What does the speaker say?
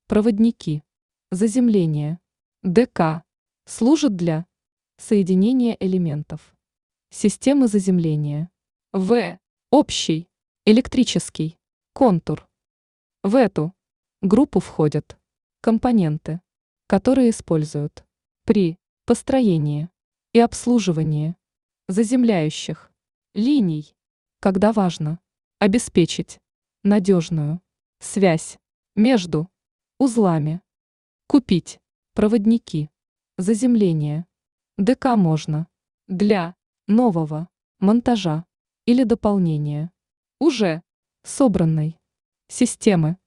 Проводники. Заземление. ДК. Служат для соединения элементов. Системы заземления. В. Общий. Электрический. Контур. В эту группу входят компоненты, которые используют при построении и обслуживании заземляющих линий, когда важно обеспечить надежную связь между узлами. Купить проводники заземления. ДК можно для нового монтажа или дополнения уже собранной системы.